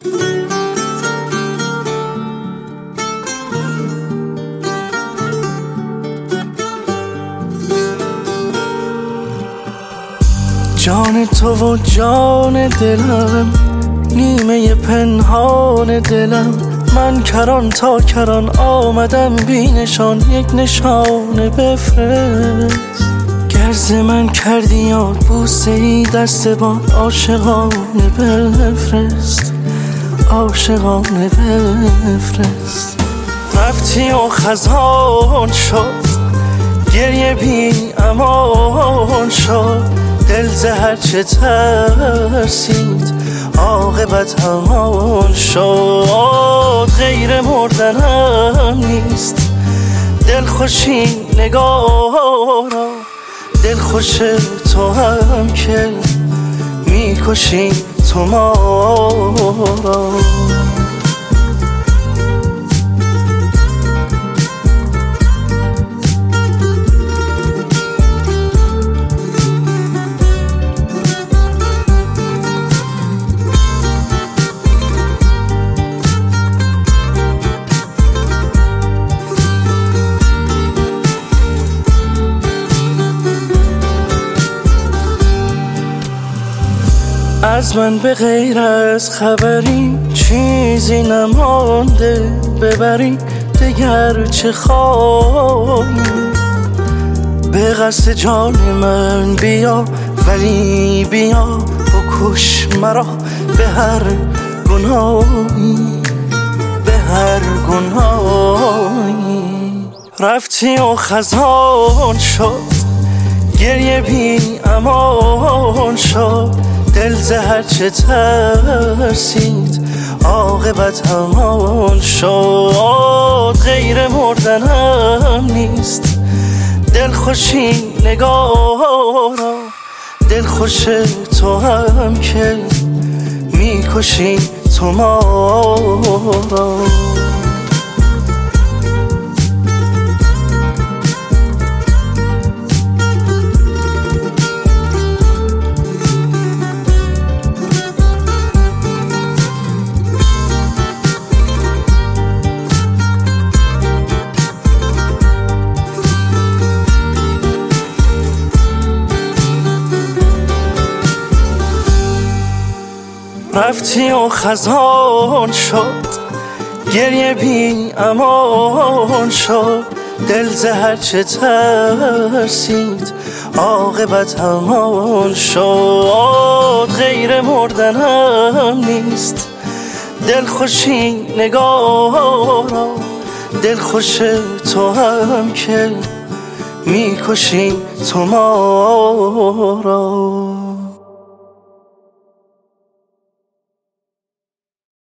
جان تو و جان دلم، نیمه پنهان دلم، من کران تا کران آمدم بی نشان، یک نشانه بفرست. گرز من کردی یاد بوسه ای دست بان، عاشقانه بفرست، عاشقانه بفرست. رفتی و خزان شد، گریه بی امان شد، دل ز هر چه ترسید عاقبت همان شد. غیر مردنم نیست دلخوشی نگارا، دلخوش تو هم که میکشی تو ما را. از من به غیر از خبری چیزی نمانده، ببری دگر چه خواهی. به قصد جان من بیا، ولی بیا بکش مرا به هر گناهی، به هر گناهی. رفتی و خزان شد، گریه بی امان شد، دل ز هر چه ترسید عاقبت همان شد. غیر مردنم نیست دلخوشی نگارا، دلخوش تو هم که میکشی تو ما را. رفتی و خزان شد، گریه بی امان شد، دل ز هر چه ترسید عاقبت همان شد. غیر مردنم نیست دلخوشی نگارا، دلخوش تو هم که میکشی تو ما را.